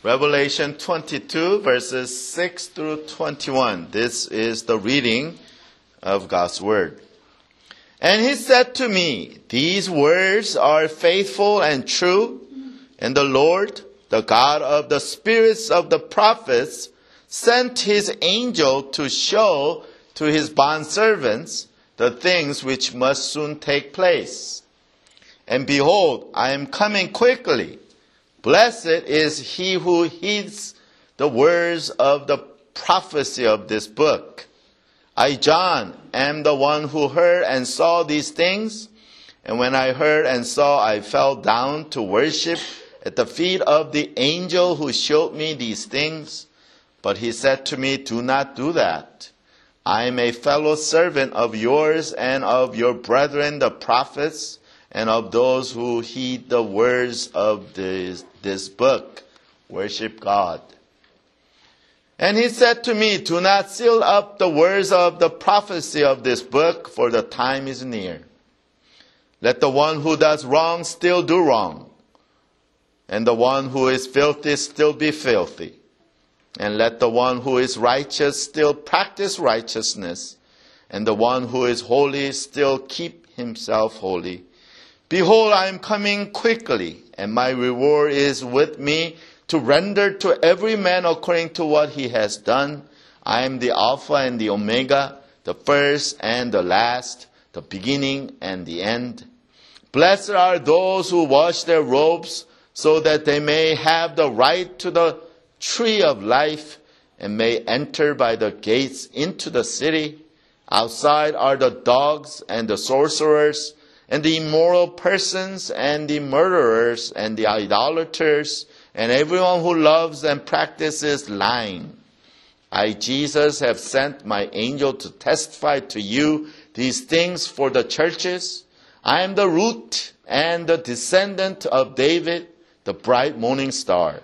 Revelation 22, verses 6 through 21. This is the reading of God's Word. And he said to me, these words are faithful and true, and the Lord, the God of the spirits of the prophets, sent his angel to show to his bondservants the things which must soon take place. And behold, I am coming quickly. Blessed is he who heeds the words of the prophecy of this book. I, John, am the one who heard and saw these things. And when I heard and saw, I fell down to worship at the feet of the angel who showed me these things. But he said to me, do not do that. I am a fellow servant of yours and of your brethren, the prophets, and of those who heed the words of this book. Worship God. And he said to me, do not seal up the words of the prophecy of this book, for the time is near. Let the one who does wrong still do wrong, and the one who is filthy still be filthy. And let the one who is righteous still practice righteousness, and the one who is holy still keep himself holy. Behold, I am coming quickly, and my reward is with me to render to every man according to what he has done. I am the Alpha and the Omega, the first and the last, the beginning and the end. Blessed are those who wash their robes, so that they may have the right to the tree of life, and may enter by the gates into the city. Outside are the dogs and the sorcerers, and the immoral persons, and the murderers, and the idolaters, and everyone who loves and practices lying. I, Jesus, have sent my angel to testify to you these things for the churches. I am the root and the descendant of David, the bright morning star.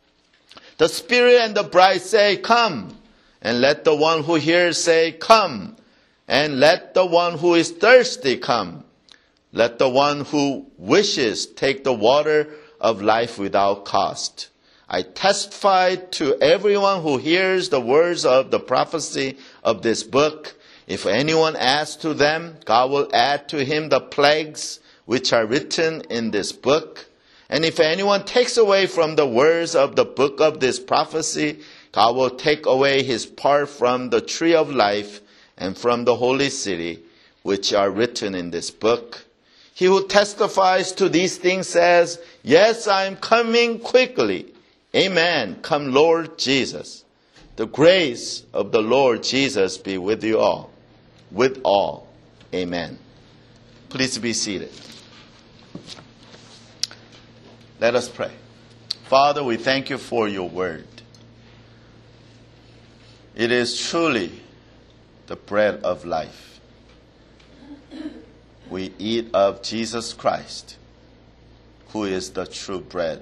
The Spirit and the bride say, come. And let the one who hears say, come. And let the one who is thirsty come. Let the one who wishes take the water of life without cost. I testify to everyone who hears the words of the prophecy of this book. If anyone adds to them, God will add to him the plagues which are written in this book. And if anyone takes away from the words of the book of this prophecy, God will take away his part from the tree of life and from the holy city, which are written in this book. He who testifies to these things says, yes, I am coming quickly. Amen. Come, Lord Jesus. The grace of the Lord Jesus be with you all. With all. Amen. Please be seated. Let us pray. Father, we thank you for your word. It is truly the bread of life. We eat of Jesus Christ, who is the true bread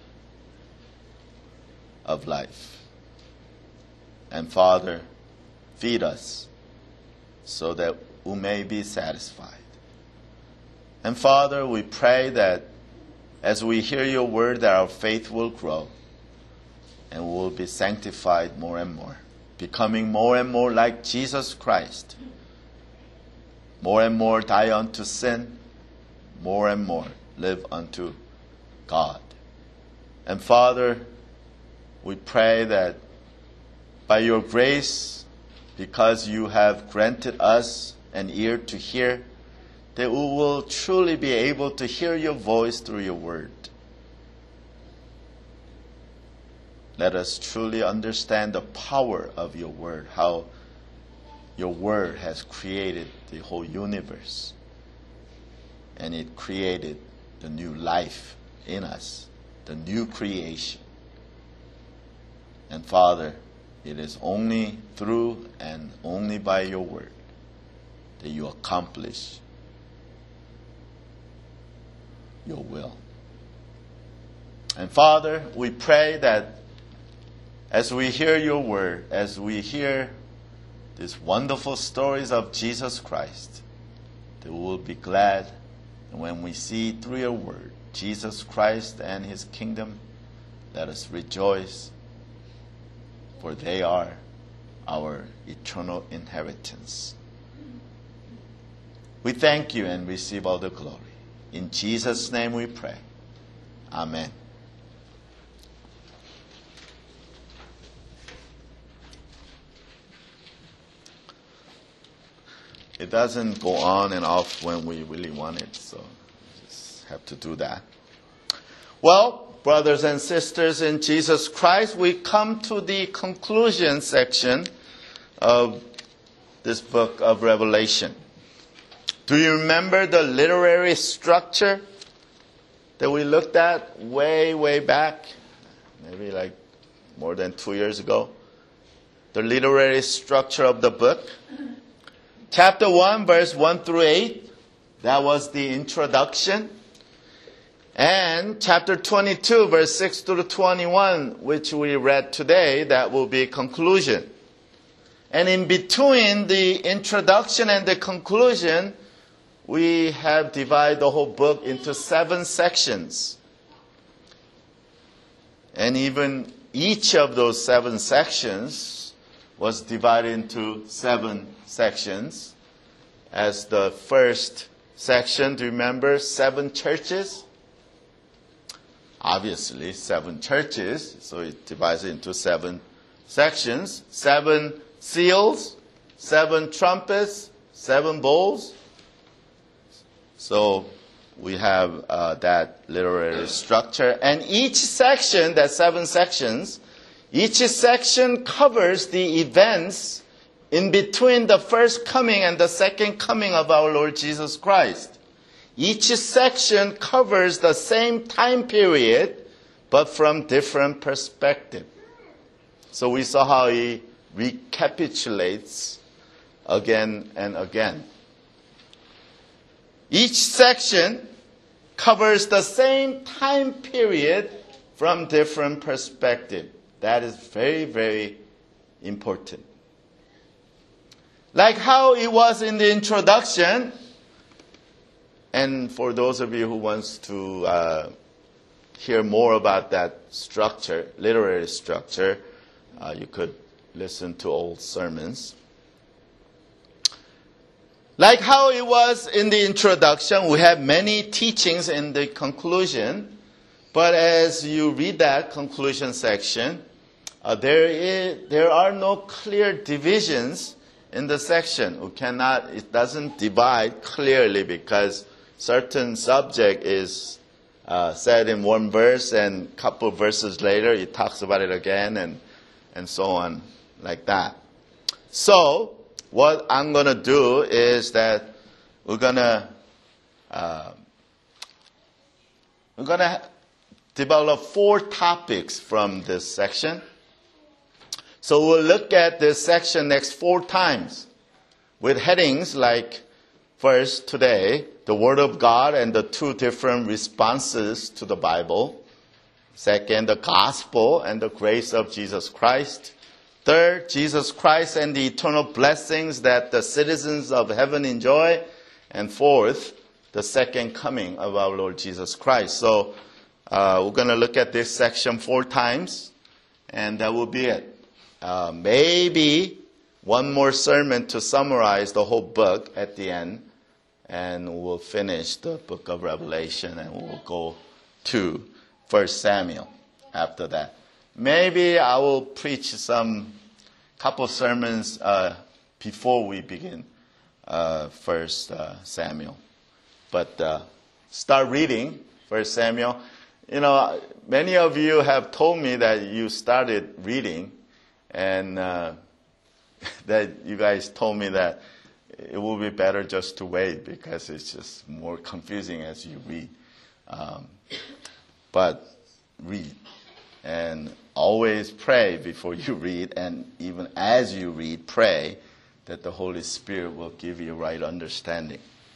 of life. And Father, feed us so that we may be satisfied. And Father, we pray that as we hear your word, that our faith will grow and we will be sanctified more and more, becoming more and more like Jesus Christ. More and more die unto sin, more and more live unto God. And Father, we pray that by your grace, because you have granted us an ear to hear, that we will truly be able to hear your voice through your word. Let us truly understand the power of your word, how your word has created the whole universe, and it created the new life in us, the new creation. And Father, it is only through and only by your word that you accomplish your will. And Father, we pray that as we hear your word, as we hear these wonderful stories of Jesus Christ, that we will be glad when we see through your word Jesus Christ and his kingdom, let us rejoice, for they are our eternal inheritance. We thank you and receive all the glory. In Jesus' name we pray. Amen. It doesn't go on and off when we really want it, so we just have to do that. Well, brothers and sisters in Jesus Christ, we come to the conclusion section of this book of Revelation. Do you remember the literary structure that we looked at way back? Maybe like more than 2 years ago. The literary structure of the book. Chapter 1, verse 1 through 8, that was the introduction. And chapter 22, verse 6 through 21, which we read today, that will be conclusion. And in between the introduction and the conclusion, we have divided the whole book into 7 sections. And even each of those 7 sections was divided into 7 sections. As the first section, do you remember 7 churches? Obviously, 7 churches, so it divides it into 7 sections. 7 seals, 7 trumpets, 7 bowls. So we have that literary structure. And each section, that 7 sections, each section covers the events in between the first coming and the second coming of our Lord Jesus Christ. Each section covers the same time period, but from different perspective. So we saw how he recapitulates again and again. Each section covers the same time period from different perspective. That is very important. Like how it was in the introduction, and for those of you who wants to hear more about that structure, literary structure, you could listen to old sermons. Like how it was in the introduction, we have many teachings in the conclusion, but as you read that conclusion section, there are no clear divisions in the section. It doesn't divide clearly because certain subject is said in one verse and a couple of verses later it talks about it again and so on like that. So what I'm going to do is that we're going to develop 4 topics from this section. So we'll look at this section next 4 times with headings like, first, today, the Word of God and the 2 different responses to the Bible. Second, the gospel and the grace of Jesus Christ. Third, Jesus Christ and the eternal blessings that the citizens of heaven enjoy. And fourth, the second coming of our Lord Jesus Christ. So we're going to look at this section 4 times, and that will be it. Maybe one more sermon to summarize the whole book at the end, and we'll finish the book of Revelation, and we'll go to 1 Samuel after that. Maybe I will preach couple sermons before we begin 1 Samuel. But start reading 1 Samuel. You know, many of you have told me that you started reading, and that you guys told me that it will be better just to wait because it's just more confusing as you read. But read. And always pray before you read, and even as you read, pray that the Holy Spirit will give you right understanding.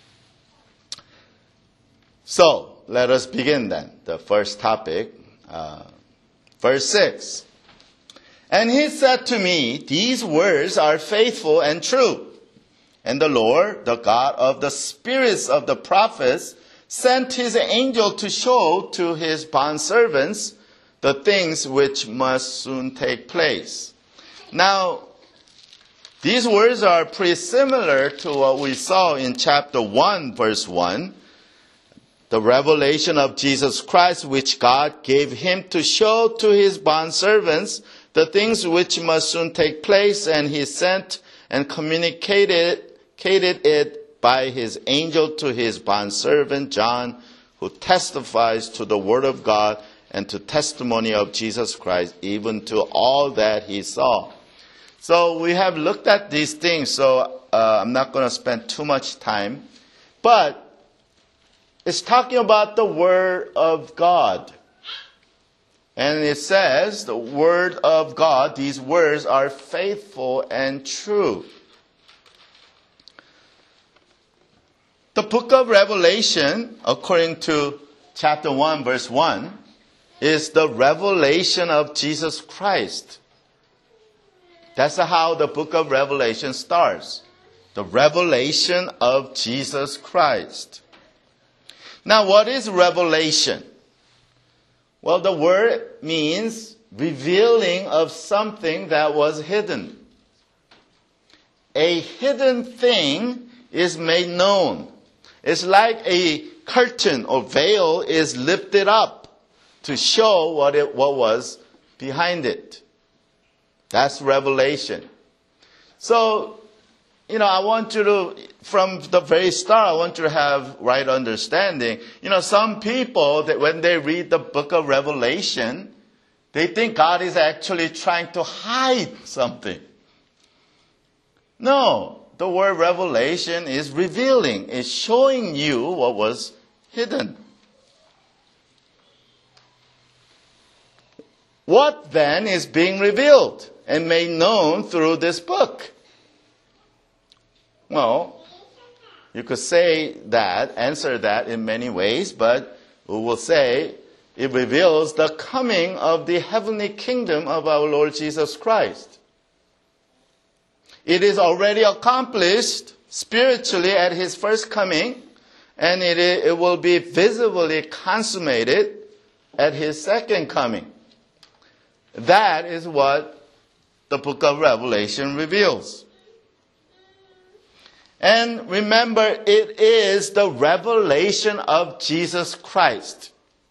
So, let us begin then. The first topic, verse 6. And he said to me, these words are faithful and true. And the Lord, the God of the spirits of the prophets, sent his angel to show to his bondservants the things which must soon take place. Now, these words are pretty similar to what we saw in chapter 1, verse 1. The revelation of Jesus Christ, which God gave him to show to his bondservants the things which must soon take place, and he sent and communicated it by his angel to his bondservant John, who testifies to the word of God and to testimony of Jesus Christ, even to all that he saw. So we have looked at these things, so I'm not going to spend too much time. But it's talking about the Word of God. And it says, the Word of God, these words are faithful and true. The book of Revelation, according to chapter 1, verse 1, is the revelation of Jesus Christ. That's how the book of Revelation starts. The revelation of Jesus Christ. Now, what is revelation? Well, the word means revealing of something that was hidden. A hidden thing is made known. It's like a curtain or veil is lifted up to show what was behind it. That's revelation. So, I want you to, from the very start, I want you to have right understanding. Some people, that when they read the book of Revelation, they think God is actually trying to hide something. No, the word revelation is revealing. It's showing you what was hidden. What then is being revealed and made known through this book? Well, you could answer that in many ways, but we will say it reveals the coming of the heavenly kingdom of our Lord Jesus Christ. It is already accomplished spiritually at his first coming, and it will be visibly consummated at his second coming. That is what the book of Revelation reveals. And remember, it is the revelation of Jesus Christ.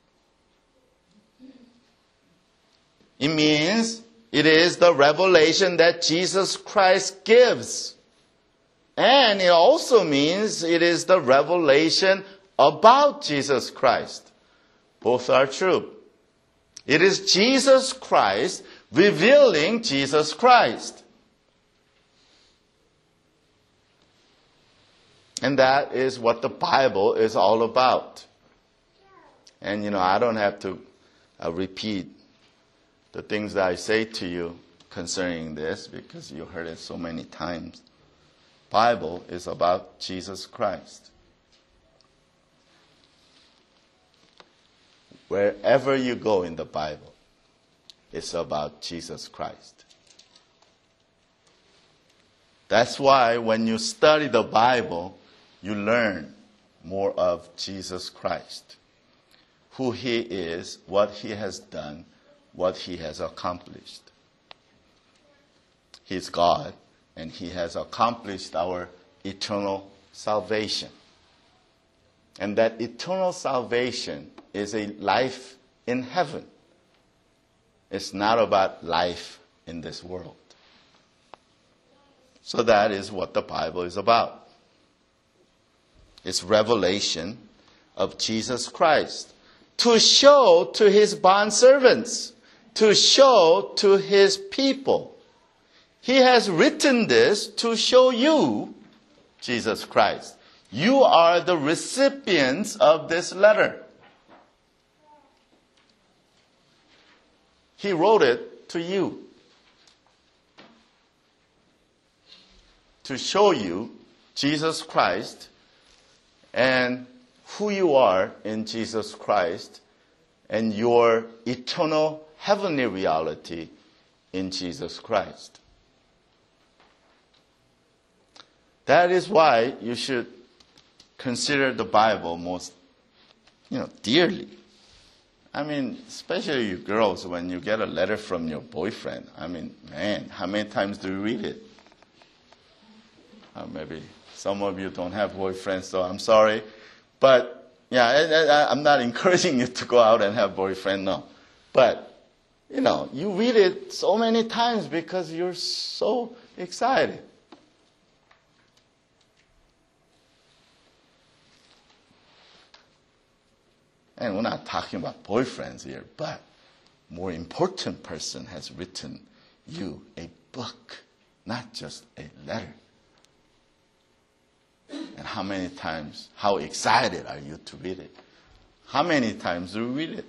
It means it is the revelation that Jesus Christ gives. And it also means it is the revelation about Jesus Christ. Both are true. It is Jesus Christ revealing Jesus Christ. And that is what the Bible is all about. And, I don't have to repeat the things that I say to you concerning this because you heard it so many times. Bible is about Jesus Christ. Wherever you go in the Bible, it's about Jesus Christ. That's why when you study the Bible, you learn more of Jesus Christ, who he is, what he has done, what he has accomplished. He's God, and he has accomplished our eternal salvation. And that eternal salvation is a life in heaven. It's not about life in this world. So that is what the Bible is about. It's revelation of Jesus Christ to show to his bondservants, to show to his people. He has written this to show you Jesus Christ. You are the recipients of this letter. He wrote it to you to show you Jesus Christ and who you are in Jesus Christ and your eternal heavenly reality in Jesus Christ. That is why you should consider the Bible most, dearly. I mean, especially you girls, when you get a letter from your boyfriend, I mean, man, how many times do you read it? Maybe some of you don't have boyfriends, so I'm sorry. But, yeah, I'm not encouraging you to go out and have boyfriend, no. But, you read it so many times because you're so excited. And we're not talking about boyfriends here, but more important person has written you a book, not just a letter. And how many times, how excited are you to read it? How many times do you read it?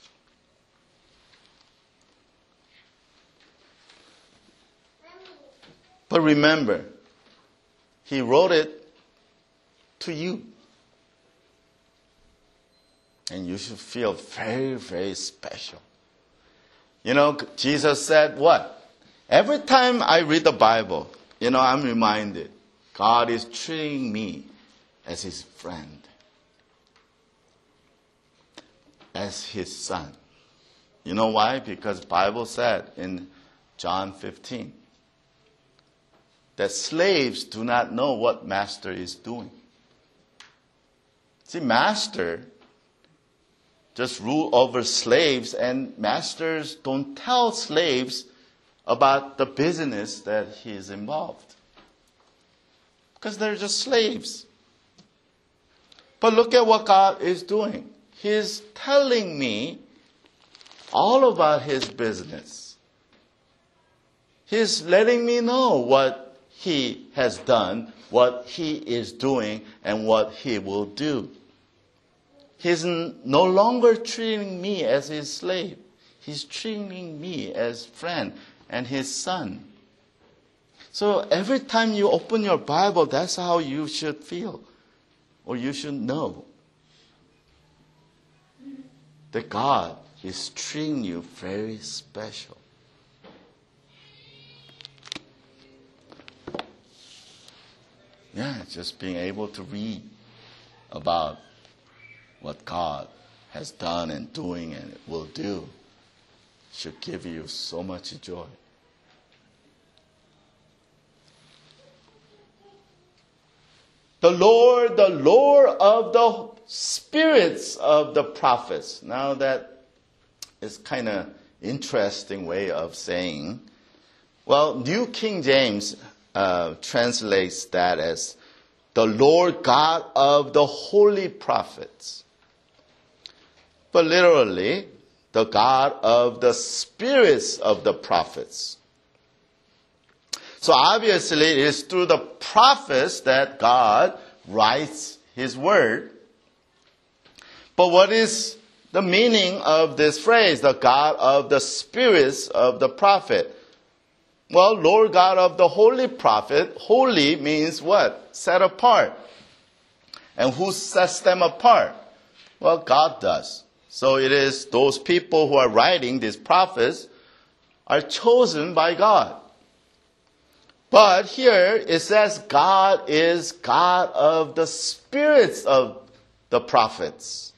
But remember, he wrote it to you. And you should feel very, very special. Jesus said what? Every time I read the Bible, I'm reminded God is treating me as his friend, as his son. You know why? Because the Bible said in John 15 that slaves do not know what master is doing. See, master just rule over slaves, and masters don't tell slaves about the business that he is involved. Because they're just slaves. But look at what God is doing. He's telling me all about his business. He's letting me know what he has done, what he is doing, and what he will do. He's no longer treating me as his slave. He's treating me as friend and his son. So every time you open your Bible, that's how you should feel, or you should know that God is treating you very special. Yeah, just being able to read about what God has done and doing and will do should give you so much joy. The Lord of the spirits of the prophets. Now that is kind of interesting way of saying. Well, New King James translates that as the Lord God of the holy prophets. But literally, the God of the spirits of the prophets. So obviously, it is through the prophets that God writes his word. But what is the meaning of this phrase, the God of the spirits of the prophet? Well, Lord God of the holy prophet, holy means what? Set apart. And who sets them apart? Well, God does. So it is those people who are writing these prophets are chosen by God. But here it says God is God of the spirits of the prophets.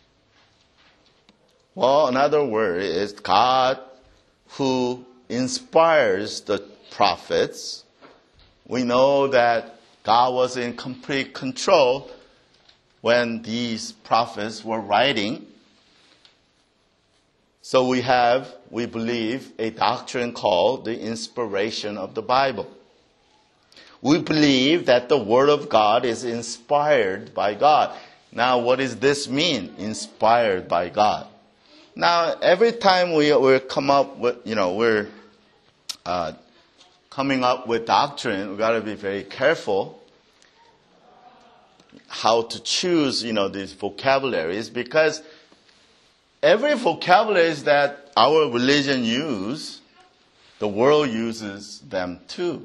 Well, another word is God who inspires the prophets. We know that God was in complete control when these prophets were writing. So we believe, a doctrine called the inspiration of the Bible. We believe that the Word of God is inspired by God. Now, what does this mean, inspired by God? Now, every time we come up with, we're coming up with doctrine, we've got to be very careful how to choose, these vocabularies, because every vocabulary that our religion uses, the world uses them too.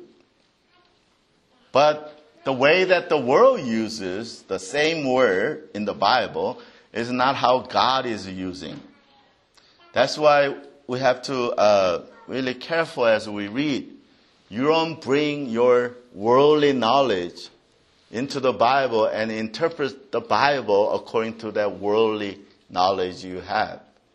But the way that the world uses the same word in the Bible is not how God is using. That's why we have to really careful as we read. You don't bring your worldly knowledge into the Bible and interpret the Bible according to that worldly knowledge you have.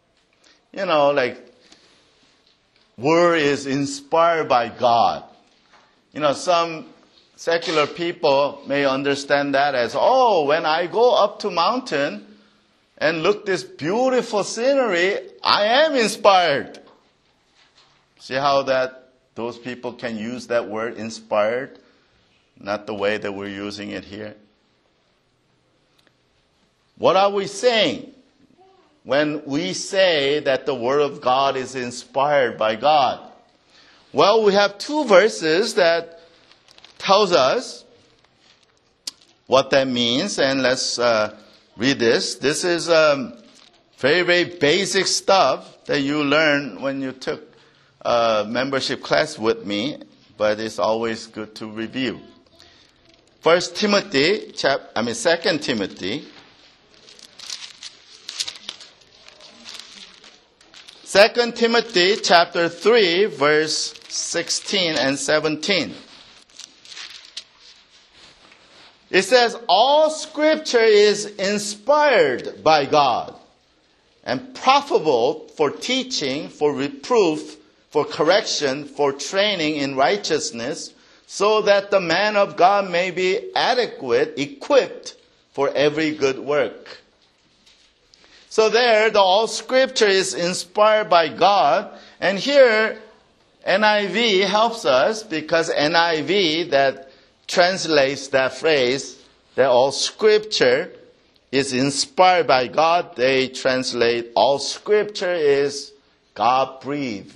like word is inspired by God. Some secular people may understand that as, when I go up to mountain and look this beautiful scenery, I am inspired. See how those people can use that word inspired, not the way that we're using it here. What are we saying when we say that the Word of God is inspired by God? Well, we have two verses that tells us what that means, and let's read this. This is very, very basic stuff that you learn when you took a membership class with me, but it's always good to review. 2 Timothy chapter 3, verse 16 and 17. It says, all scripture is inspired by God and profitable for teaching, for reproof, for correction, for training in righteousness, so that the man of God may be adequate, equipped for every good work. So there, the all scripture is inspired by God. And here, NIV helps us, because NIV that translates that phrase, that all scripture is inspired by God. They translate all scripture is God-breathed.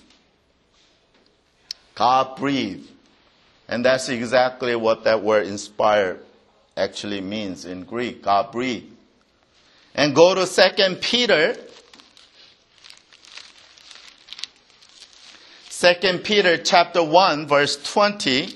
God-breathed. And that's exactly what that word inspired actually means in Greek, God-breathed. And go to 2 Peter. 2 Peter chapter 1, verse 20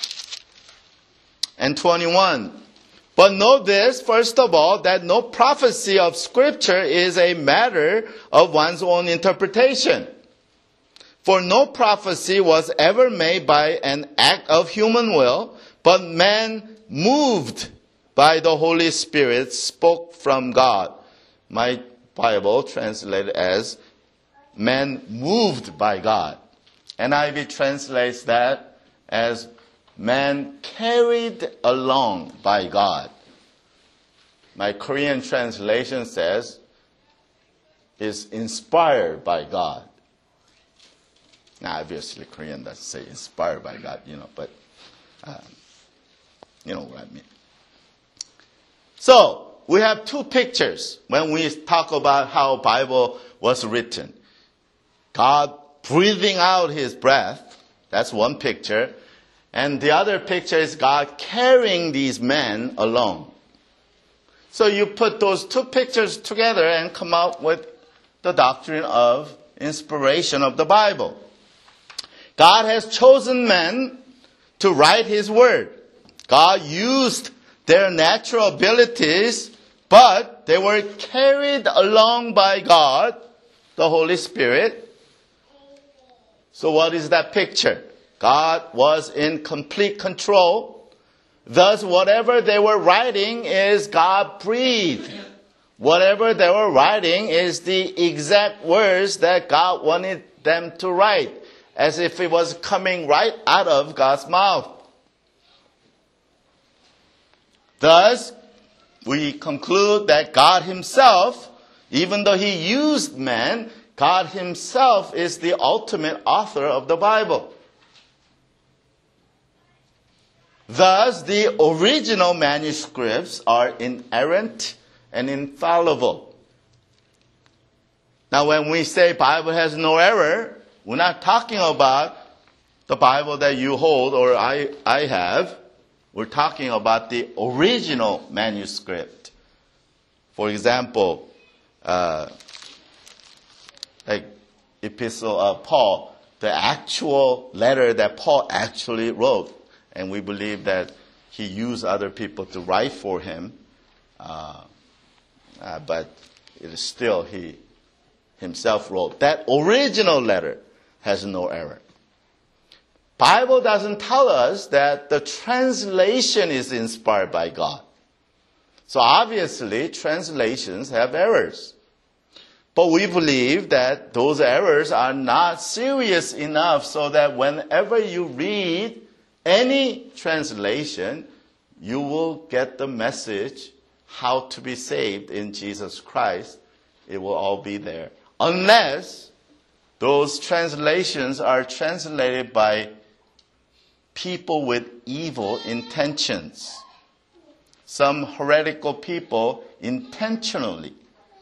and 21. But know this, first of all, that no prophecy of Scripture is a matter of one's own interpretation. For no prophecy was ever made by an act of human will, but man moved by the Holy Spirit spoke from God. My Bible translated as man moved by God. NIV translates that as man carried along by God. My Korean translation says is inspired by God. Now, obviously, Korean doesn't say inspired by God, but you know what I mean. So, we have two pictures when we talk about how Bible was written. God breathing out his breath, that's one picture. And the other picture is God carrying these men along. So you put those two pictures together and come out with the doctrine of inspiration of the Bible. God has chosen men to write his word. God used their natural abilities, but they were carried along by God, the Holy Spirit. So what is that picture? God was in complete control. Thus, whatever they were writing is God-breathed. Whatever they were writing is the exact words that God wanted them to write, as if it was coming right out of God's mouth. Thus, we conclude that God himself, even though he used men, God himself is the ultimate author of the Bible. Thus, the original manuscripts are inerrant and infallible. Now, when we say Bible has no error, we're not talking about the Bible that you hold or I have. We're talking about the original manuscript. For example, like Epistle of Paul, the actual letter that Paul actually wrote. And we believe that he used other people to write for him. But it is still he himself wrote. That original letter has no error. Bible doesn't tell us that the translation is inspired by God. So obviously, translations have errors. But we believe that those errors are not serious enough so that whenever you read any translation, you will get the message how to be saved in Jesus Christ. It will all be there. Unless those translations are translated by people with evil intentions. Some heretical people intentionally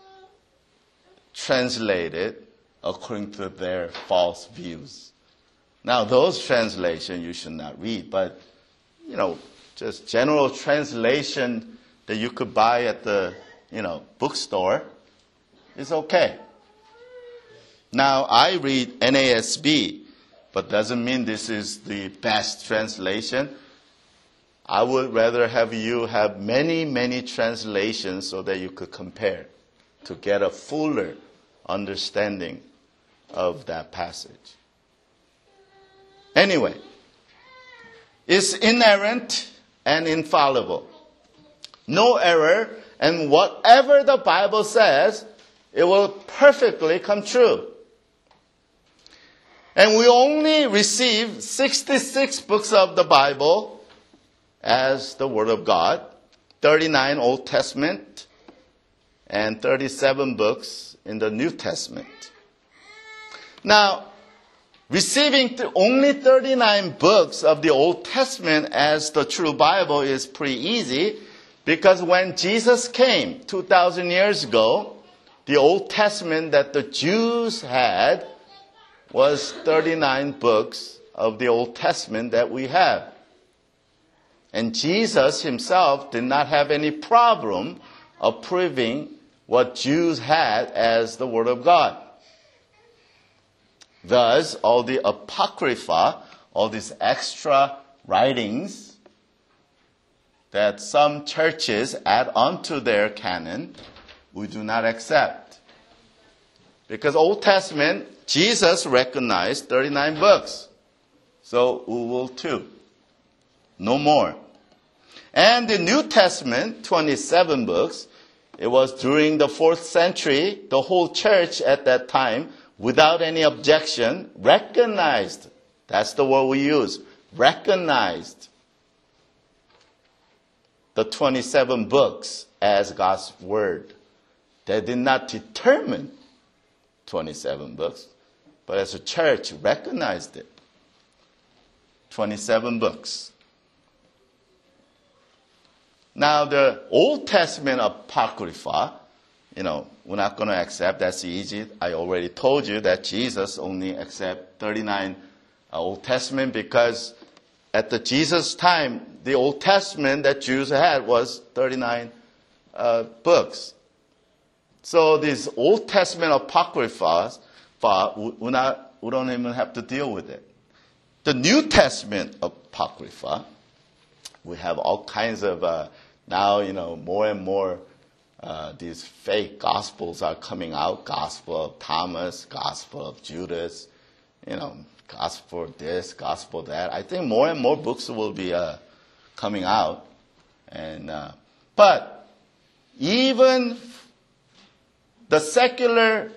translated according to their false views. Now, those translations you should not read, but, just general translation that you could buy at the, bookstore is okay. Now, I read NASB, but doesn't mean this is the best translation. I would rather have you have many, many translations so that you could compare to get a fuller understanding of that passage. Anyway, it's inerrant and infallible. No error, and whatever the Bible says, it will perfectly come true. And we only receive 66 books of the Bible as the Word of God, 39 Old Testament, and 37 books in the New Testament. Now, receiving only 39 books of the Old Testament as the true Bible is pretty easy, because when Jesus came 2,000 years ago, the Old Testament that the Jews had was 39 books of the Old Testament that we have. And Jesus himself did not have any problem approving what Jews had as the Word of God. Thus, all the Apocrypha, all these extra writings that some churches add onto their canon, we do not accept. Because Old Testament, Jesus recognized 39 books. So we will too. No more. And the New Testament, 27 books, it was during the 4th century, the whole church at that time, without any objection, recognized, that's the word we use, recognized the 27 books as God's Word. They did not determine 27 books, but as a church recognized it. 27 books. Now, the Old Testament Apocrypha, we're not going to accept. That's easy. I already told you that Jesus only accepted 39 Old Testament because at the Jesus time, the Old Testament that Jews had was 39 books. So these Old Testament Apocryphas, we don't even have to deal with it. The New Testament Apocrypha, we have all kinds of, now, more and more these fake gospels are coming out. Gospel of Thomas, Gospel of Judas, gospel this, gospel that. I think more and more books will be coming out. But even the secular,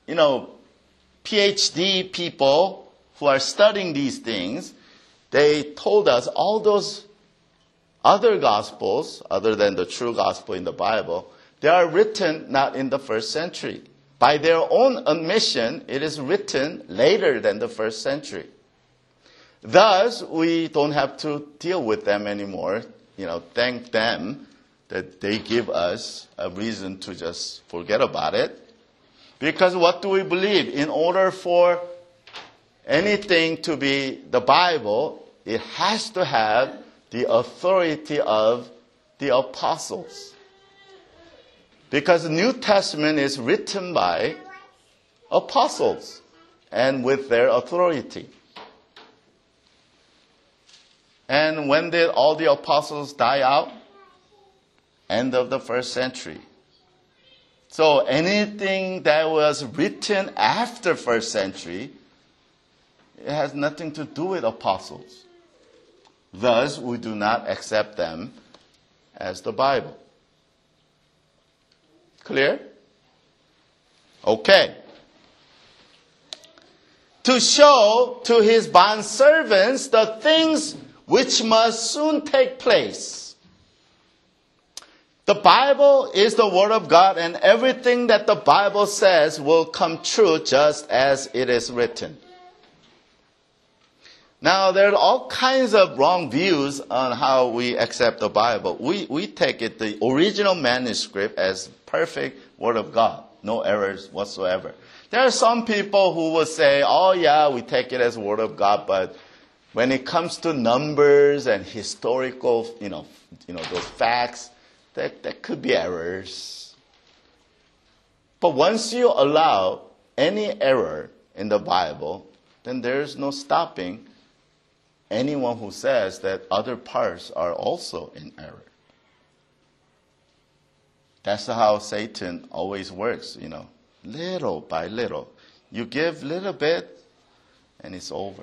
PhD people who are studying these things, they told us all those other gospels, other than the true gospel in the Bible, they are written not in the 1st century. By their own admission, it is written later than the 1st century. Thus, we don't have to deal with them anymore. Thank them that they give us a reason to just forget about it. Because what do we believe? In order for anything to be the Bible, it has to have the authority of the apostles. Because the New Testament is written by apostles and with their authority. And when did all the apostles die out? End of the 1st century. So anything that was written after 1st century, it has nothing to do with apostles. Thus, we do not accept them as the Bible. Clear? Okay. To show to his bondservants the things which must soon take place. The Bible is the Word of God, and everything that the Bible says will come true just as it is written. Now, there are all kinds of wrong views on how we accept the Bible. We take it, the original manuscript, as perfect Word of God. No errors whatsoever. There are some people who will say, oh yeah, we take it as Word of God, but when it comes to numbers and historical, those facts, there could be errors. But once you allow any error in the Bible, then there's no stopping anyone who says that other parts are also in error. That's how Satan always works, little by little. You give little bit, and it's over.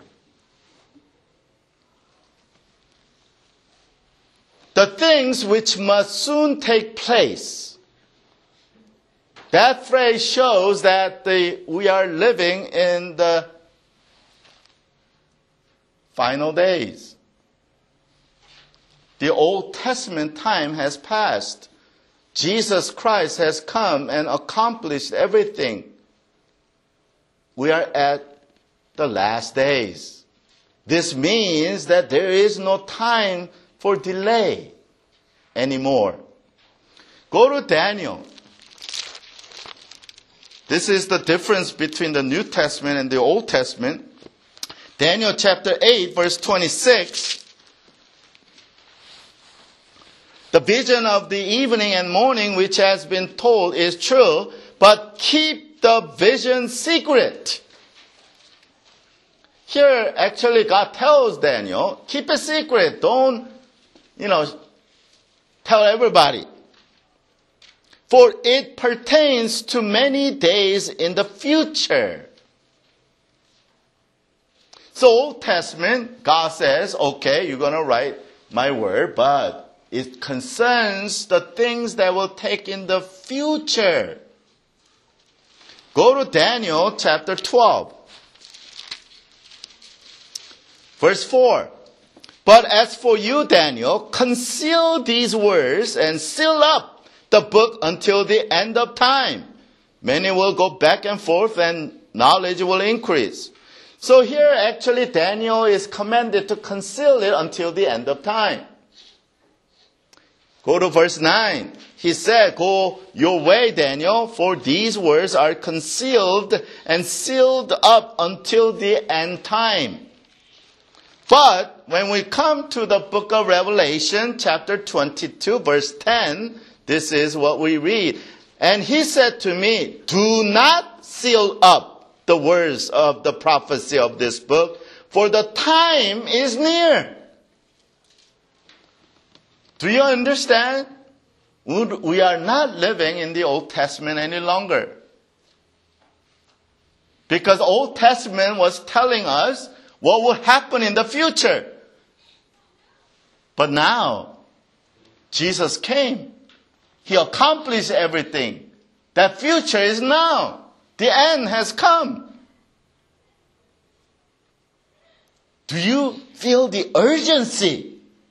The things which must soon take place. That phrase shows that we are living in the final days. The Old Testament time has passed. Jesus Christ has come and accomplished everything. We are at the last days. This means that there is no time for delay anymore. Go to Daniel. This is the difference between the New Testament and the Old Testament. Daniel chapter 8, verse 26. The vision of the evening and morning which has been told is true, but keep the vision secret. Here, actually, God tells Daniel, keep it secret. Don't, tell everybody. For it pertains to many days in the future. So, Old Testament, God says, okay, you're going to write my word, but it concerns the things that will take in the future. Go to Daniel chapter 12. Verse 4. But as for you, Daniel, conceal these words and seal up the book until the end of time. Many will go back and forth and knowledge will increase. So here actually Daniel is commanded to conceal it until the end of time. Go to verse 9. He said, go your way, Daniel, for these words are concealed and sealed up until the end time. But when we come to the book of Revelation, chapter 22, verse 10, this is what we read. And he said to me, do not seal up the words of the prophecy of this book, for the time is near. Do you understand? We are not living in the Old Testament any longer. Because Old Testament was telling us what will happen in the future. But now, Jesus came. He accomplished everything. That future is now. The end has come. Do you feel the urgency?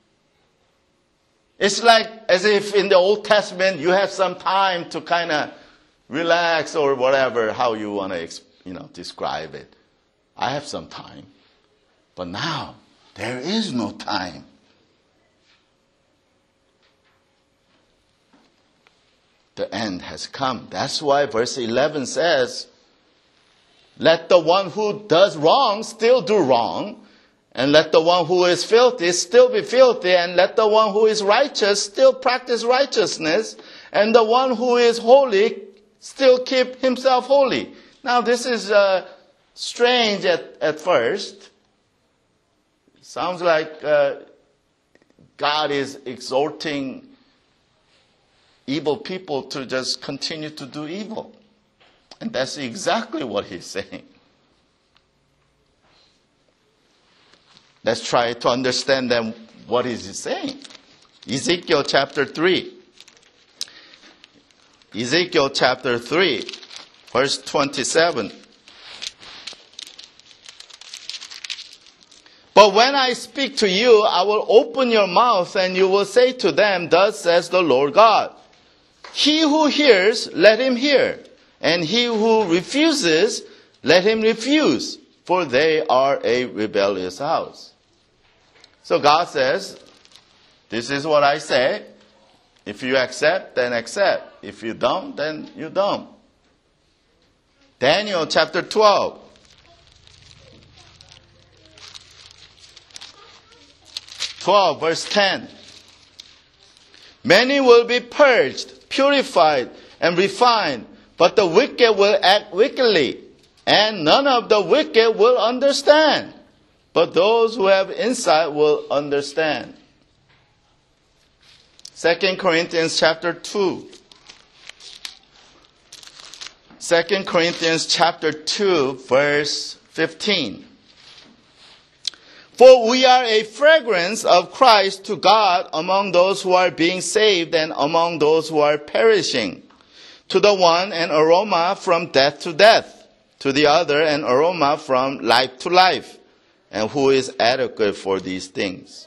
It's like as if in the Old Testament you have some time to kind of relax or whatever, how you want to describe it. I have some time. But now, there is no time. The end has come. That's why verse 11 says, let the one who does wrong still do wrong, and let the one who is filthy still be filthy, and let the one who is righteous still practice righteousness, and the one who is holy still keep himself holy. Now this is strange at first. Sounds like God is exhorting evil people to just continue to do evil. And that's exactly what he's saying. Let's try to understand then what is he saying. Ezekiel chapter 3. Ezekiel chapter 3. Verse 27. But when I speak to you, I will open your mouth, and you will say to them, Thus says the Lord God. He who hears, let him hear. And he who refuses, let him refuse. For they are a rebellious house. So God says, this is what I say. If you accept, then accept. If you don't, then you don't. Daniel chapter 12. 12 verse 10. Many will be purged, purified, and refined, but the wicked will act wickedly, and none of the wicked will understand. But those who have insight will understand. 2 Corinthians chapter 2. 2 Corinthians chapter 2 verse 15. For we are a fragrance of Christ to God among those who are being saved and among those who are perishing. To the one, an aroma from death to death. To the other, an aroma from life to life. And who is adequate for these things?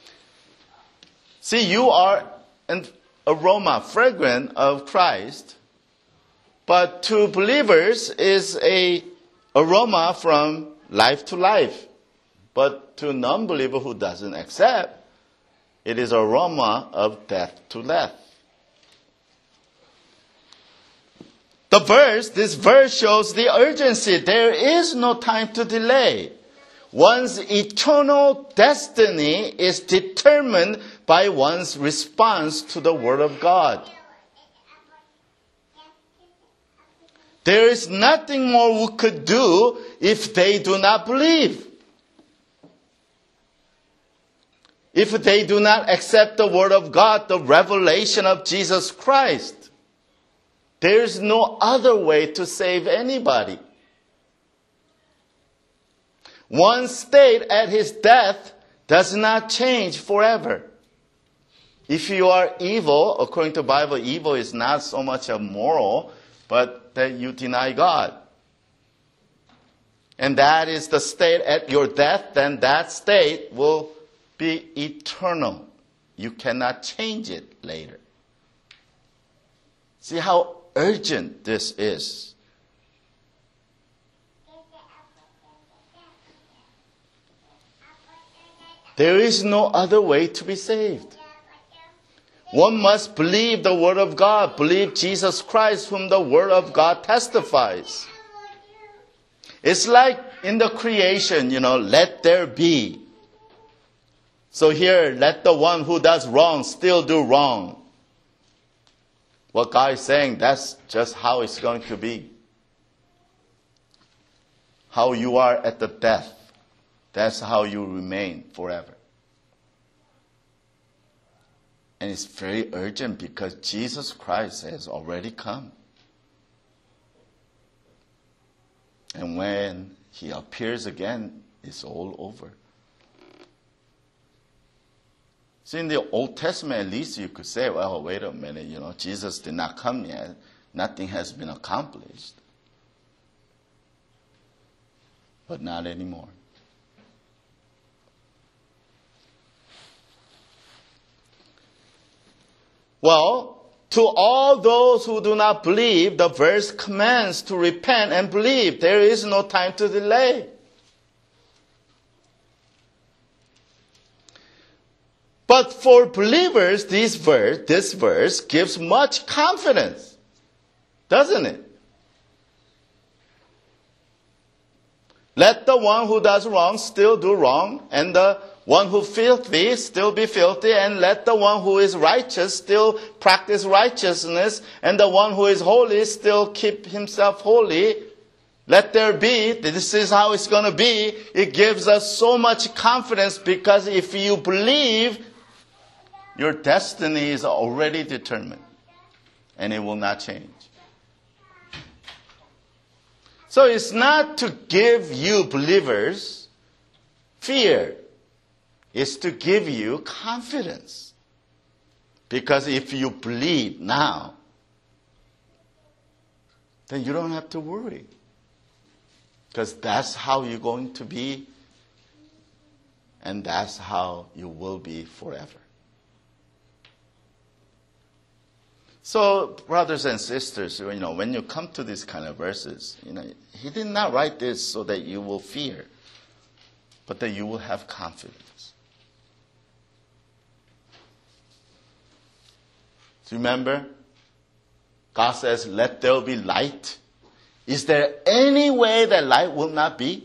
See, you are an aroma, fragrant of Christ. But to believers is a aroma from life to life. But to non-believer who doesn't accept, it is aroma of death to death. This verse shows the urgency. There is no time to delay. One's eternal destiny is determined by one's response to the Word of God. There is nothing more we could do if they do not believe. If they do not accept the Word of God, the revelation of Jesus Christ, there is no other way to save anybody. One's state at his death does not change forever. If you are evil, according to the Bible, evil is not so much a moral, but that you deny God. And that is the state at your death, then that state will be eternal. You cannot change it later. See how urgent this is. There is no other way to be saved. One must believe the Word of God, believe Jesus Christ, whom the Word of God testifies. It's like in the creation, let there be. So here, let the one who does wrong still do wrong. What God is saying, that's just how it's going to be. How you are at the death, that's how you remain forever. And it's very urgent because Jesus Christ has already come. And when He appears again, it's all over. So in the Old Testament, at least you could say, well, wait a minute, Jesus did not come yet. Nothing has been accomplished. But not anymore. Well, to all those who do not believe, the verse commands to repent and believe. There is no time to delay. But for believers, this verse gives much confidence, doesn't it? Let the one who does wrong still do wrong, and the one who filthy still be filthy, and let the one who is righteous still practice righteousness, and the one who is holy still keep himself holy. Let there be, this is how it's going to be. It gives us so much confidence because if you believe, your destiny is already determined, and it will not change. So it's not to give you believers fear. It's to give you confidence. Because if you believe now, then you don't have to worry. Because that's how you're going to be, and that's how you will be forever. So, brothers and sisters, when you come to these kind of verses, he did not write this so that you will fear, but that you will have confidence. Do you remember? God says, let there be light. Is there any way that light will not be?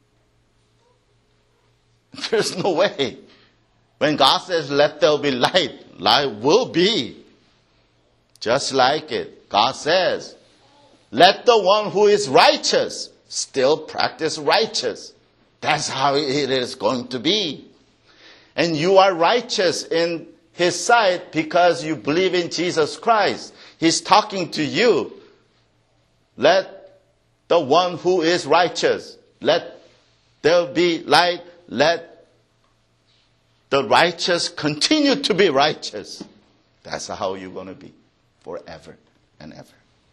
There's no way. When God says, let there be light, light will be. Just like it. God says, let the one who is righteous still practice righteous. That's how it is going to be. And you are righteous in His sight because you believe in Jesus Christ. He's talking to you. Let the one who is righteous, let there be light, let the righteous continue to be righteous. That's how you're going to be forever and ever.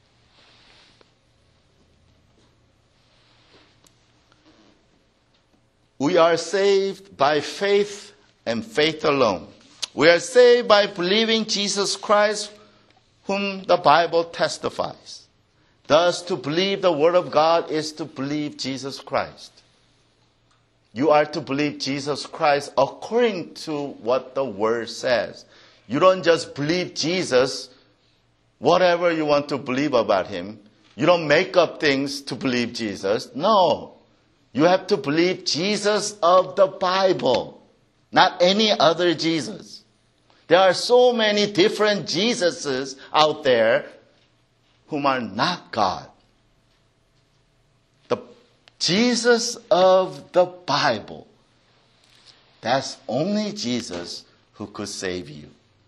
We are saved by faith and faith alone. We are saved by believing Jesus Christ, whom the Bible testifies. Thus, to believe the Word of God is to believe Jesus Christ. You are to believe Jesus Christ according to what the Word says. You don't just believe Jesus, whatever you want to believe about Him. You don't make up things to believe Jesus. No. You have to believe Jesus of the Bible, not any other Jesus. There are so many different Jesuses out there whom are not God. The Jesus of the Bible, that's only Jesus who could save you.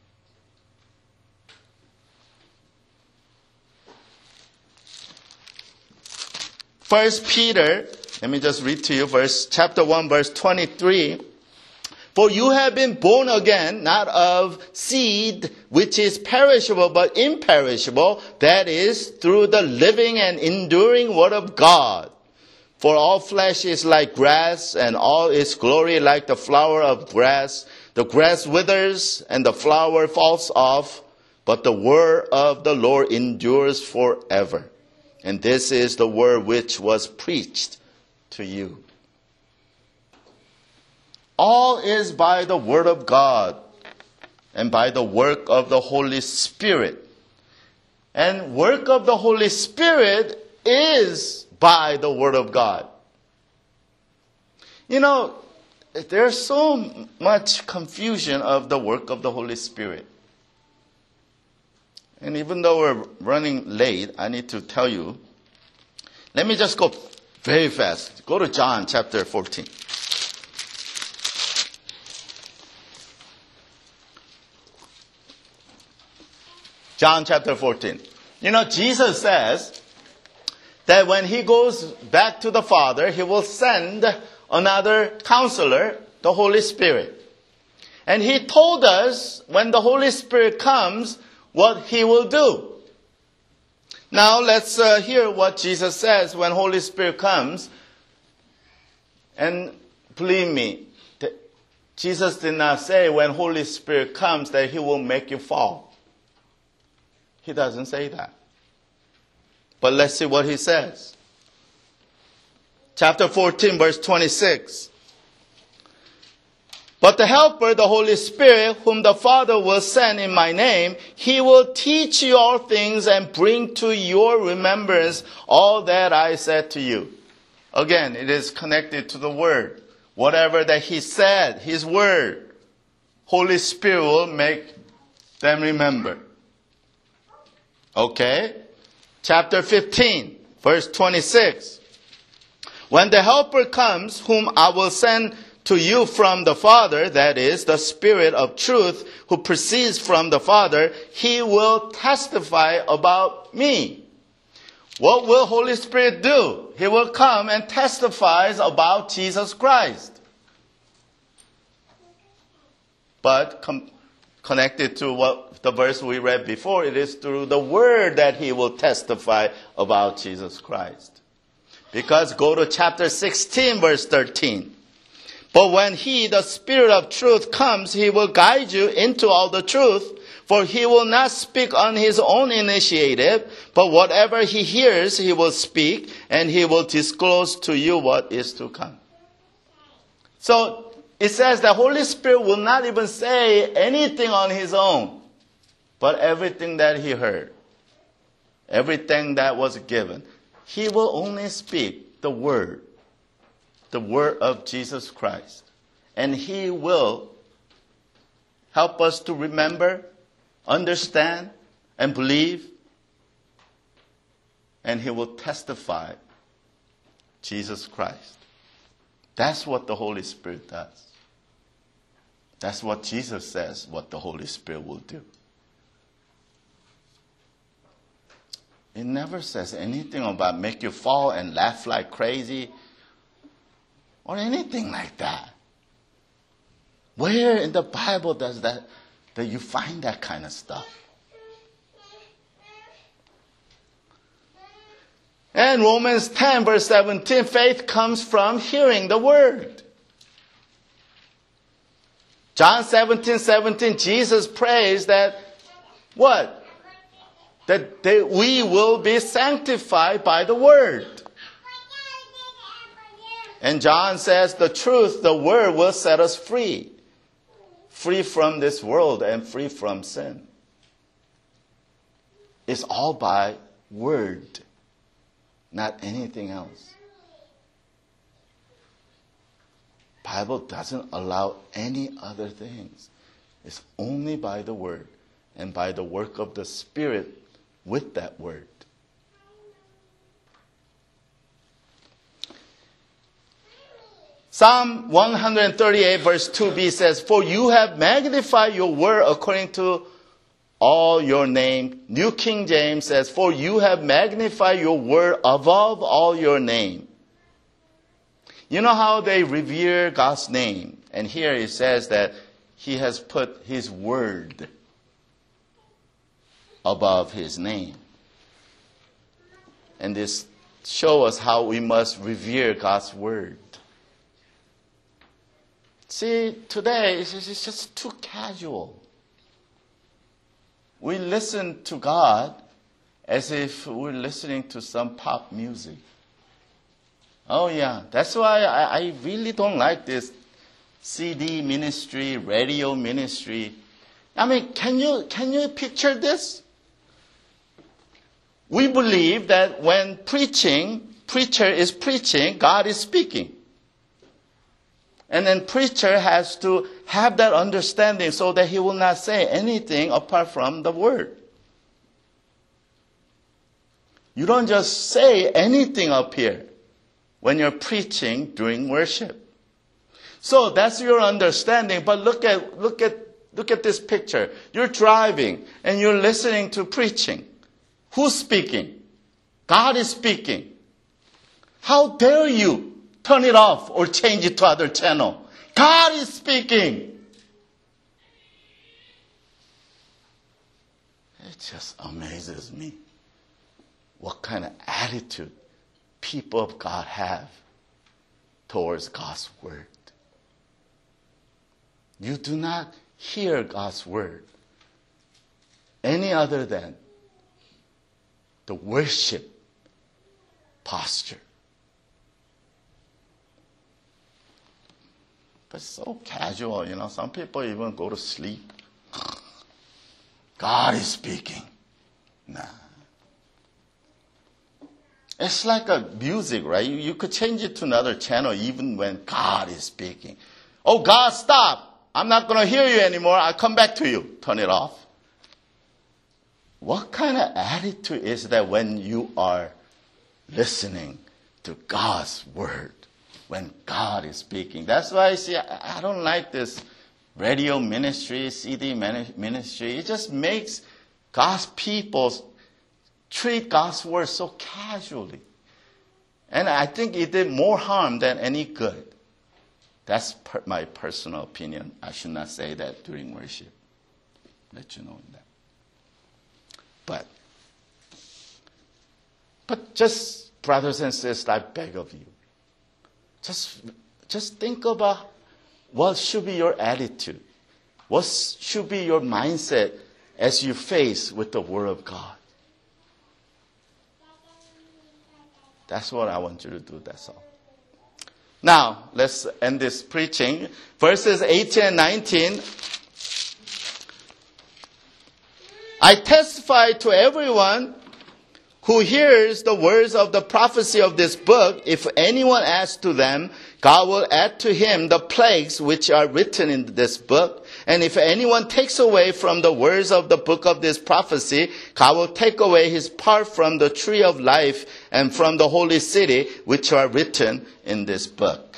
First Peter, let me just read to you chapter 1, verse 23. For you have been born again, not of seed which is perishable, but imperishable, that is, through the living and enduring word of God. For all flesh is like grass, and all its glory like the flower of grass. The grass withers, and the flower falls off, but the word of the Lord endures forever. And this is the word which was preached to you. All is by the word of God and by the work of the Holy Spirit. And work of the Holy Spirit is by the word of God. There's so much confusion of the work of the Holy Spirit. And even though we're running late, I need to tell you. Let me just go very fast. Go to John chapter 14. John chapter 14. Jesus says that when He goes back to the Father, He will send another counselor, the Holy Spirit. And He told us when the Holy Spirit comes, what He will do. Now let's hear what Jesus says when Holy Spirit comes. And believe me, Jesus did not say when Holy Spirit comes that He will make you fall. He doesn't say that. But let's see what He says. Chapter 14, verse 26. But the Helper, the Holy Spirit, whom the Father will send in my name, He will teach you all things and bring to your remembrance all that I said to you. Again, it is connected to the Word. Whatever that He said, His Word, Holy Spirit will make them remember. Okay? Chapter 15, verse 26. When the Helper comes, whom I will send to you from the Father, that is, the Spirit of truth, who proceeds from the Father, He will testify about me. What will Holy Spirit do? He will come and testifies about Jesus Christ. But connected to what the verse we read before. It is through the word that he will testify about Jesus Christ. Because go to chapter 16, verse 13. But when he, the Spirit of truth, comes, he will guide you into all the truth. For he will not speak on his own initiative, but whatever he hears, he will speak, and he will disclose to you what is to come. So it says the Holy Spirit will not even say anything on his own, but everything that he heard, everything that was given, he will only speak the word of Jesus Christ. And he will help us to remember, understand, and believe. And he will testify Jesus Christ. That's what the Holy Spirit does. That's what Jesus says, what the Holy Spirit will do. It never says anything about make you fall and laugh like crazy or anything like that. Where in the Bible does that you find that kind of stuff? And Romans 10 verse 17, faith comes from hearing the word. John 17:17, Jesus prays that what? That we will be sanctified by the word. And John says the truth, the word will set us free. Free from this world and free from sin. It's all by word, not anything else. Bible doesn't allow any other things. It's only by the word and by the work of the Spirit with that word. Psalm 138 verse 2b says, for you have magnified your word according to all your name. New King James says, for you have magnified your word above all your name. You know how they revere God's name? And here it says that he has put his word above his name. And this shows us how we must revere God's word. See, today it's just too casual. We listen to God as if we're listening to some pop music. Oh yeah, that's why I really don't like this CD ministry, radio ministry. I mean, can you picture this? We believe that when preacher is preaching, God is speaking. And then preacher has to have that understanding so that he will not say anything apart from the word. You don't just say anything up here when you're preaching during worship. So that's your understanding. But look at this picture. You're driving and you're listening to preaching. Who's speaking? God is speaking. How dare you turn it off or change it to other channel? God is speaking. It just amazes me what kind of attitude people of God have towards God's word. You do not hear God's word any other than the worship posture. But it's so casual, you know. Some people even go to sleep. God is speaking. Nah. It's like a music, right? You could change it to another channel even when God is speaking. Oh, God, stop. I'm not going to hear you anymore. I'll come back to you. Turn it off. What kind of attitude is that when you are listening to God's word? When God is speaking. That's why I don't like this radio ministry, CD ministry. It just makes God's people treat God's word so casually. And I think it did more harm than any good. That's my personal opinion. I should not say that during worship. Let you know that. But just, brothers and sisters, I beg of you, just think about what should be your attitude. What should be your mindset as you face with the Word of God. That's what I want you to do, that's all. Now, let's end this preaching. Verses 18 and 19. I testify to everyone who hears the words of the prophecy of this book, if anyone adds to them, God will add to him the plagues which are written in this book. And if anyone takes away from the words of the book of this prophecy, God will take away his part from the tree of life and from the holy city which are written in this book.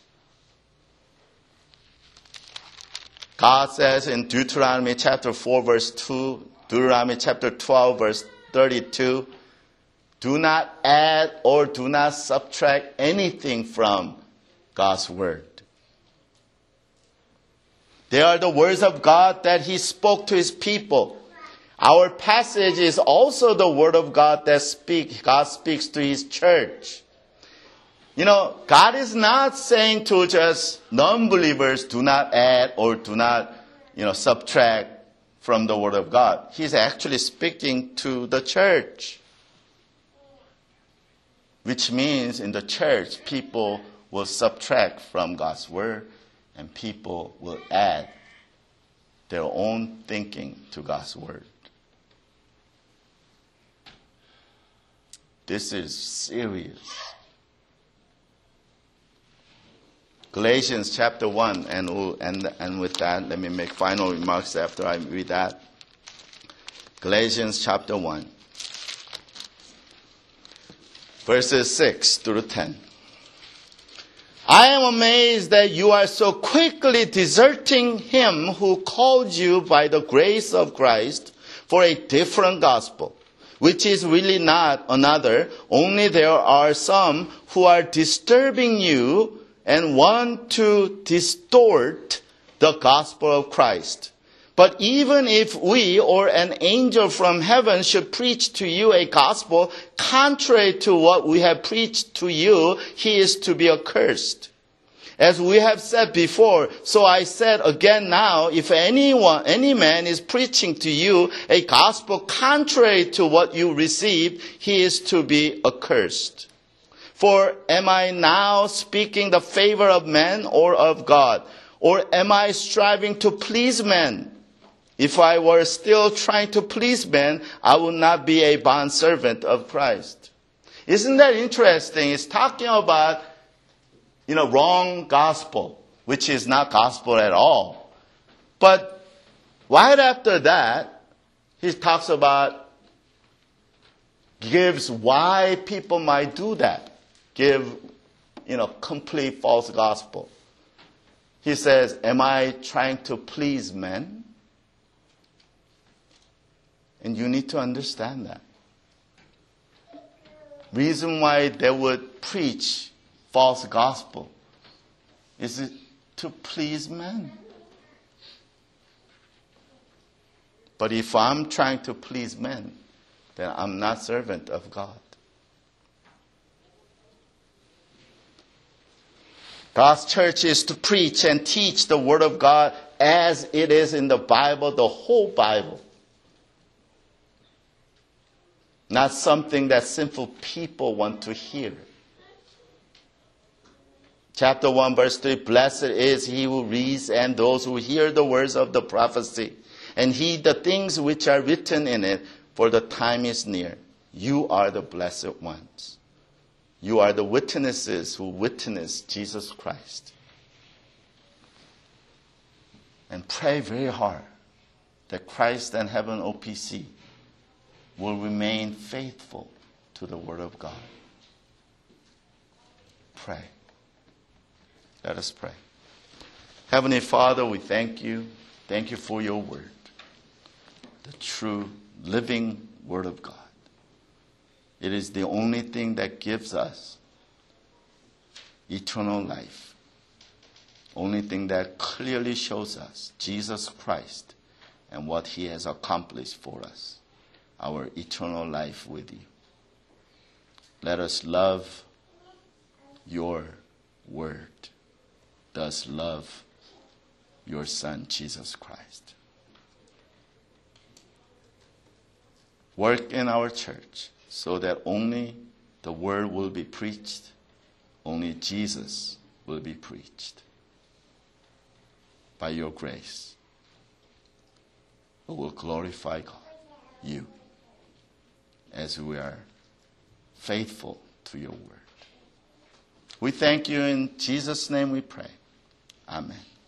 God says in Deuteronomy chapter 4 verse 2, Deuteronomy chapter 12 verse 32, do not add or do not subtract anything from God's word. They are the words of God that he spoke to his people. Our passage is also the word of God that God speaks to his church. You know, God is not saying to just non-believers, do not add or do not, subtract from the word of God. He's actually speaking to the church. Which means in the church, people will subtract from God's word and people will add their own thinking to God's word. This is serious. Galatians chapter 1, and with that, let me make final remarks after I read that. Galatians chapter 1, verses 6 through 10. I am amazed that you are so quickly deserting him who called you by the grace of Christ for a different gospel, which is really not another, only there are some who are disturbing you and want to distort the gospel of Christ. But even if we or an angel from heaven should preach to you a gospel contrary to what we have preached to you, he is to be accursed. As we have said before, so I said again now, if any man is preaching to you a gospel contrary to what you received, he is to be accursed. For am I now speaking the favor of men or of God? Or am I striving to please men? If I were still trying to please men, I would not be a bondservant of Christ. Isn't that interesting? It's talking about, wrong gospel, which is not gospel at all. But right after that, he talks about, gives why people might do that. Give, complete false gospel. He says, am I trying to please men? And you need to understand that. Reason why they would preach false gospel is it to please men. But if I'm trying to please men, then I'm not servant of God. God's church is to preach and teach the word of God as it is in the Bible, the whole Bible. Not something that sinful people want to hear. Chapter 1, verse 3, blessed is he who reads and those who hear the words of the prophecy and heed the things which are written in it, for the time is near. You are the blessed ones. You are the witnesses who witness Jesus Christ. And pray very hard that Christ and Heaven OPC will remain faithful to the Word of God. Pray. Let us pray. Heavenly Father, we thank you. Thank you for your Word, the true, living Word of God. It is the only thing that gives us eternal life. Only thing that clearly shows us Jesus Christ and what He has accomplished for us, our eternal life with you. Let us love your word. Thus love your Son, Jesus Christ. Work in our church so that only the word will be preached, only Jesus will be preached. By your grace, we will glorify God, you, as we are faithful to your word. We thank you. In Jesus' name we pray. Amen.